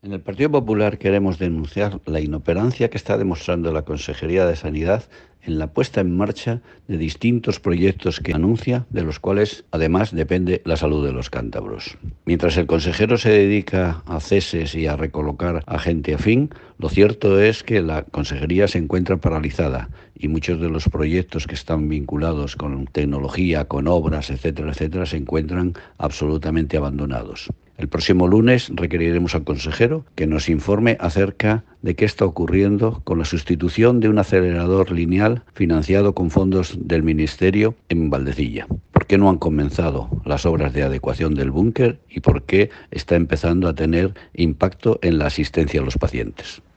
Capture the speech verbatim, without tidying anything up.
En el Partido Popular queremos denunciar la inoperancia que está demostrando la Consejería de Sanidad en la puesta en marcha de distintos proyectos que anuncia, de los cuales además depende la salud de los cántabros. Mientras el consejero se dedica a ceses y a recolocar a gente afín, lo cierto es que la consejería se encuentra paralizada y muchos de los proyectos que están vinculados con tecnología, con obras, etcétera, etcétera, se encuentran absolutamente abandonados. El próximo lunes requeriremos al consejero que nos informe acerca de qué está ocurriendo con la sustitución de un acelerador lineal financiado con fondos del Ministerio en Valdecilla. ¿Por qué no han comenzado las obras de adecuación del búnker y por qué está empezando a tener impacto en la asistencia a los pacientes?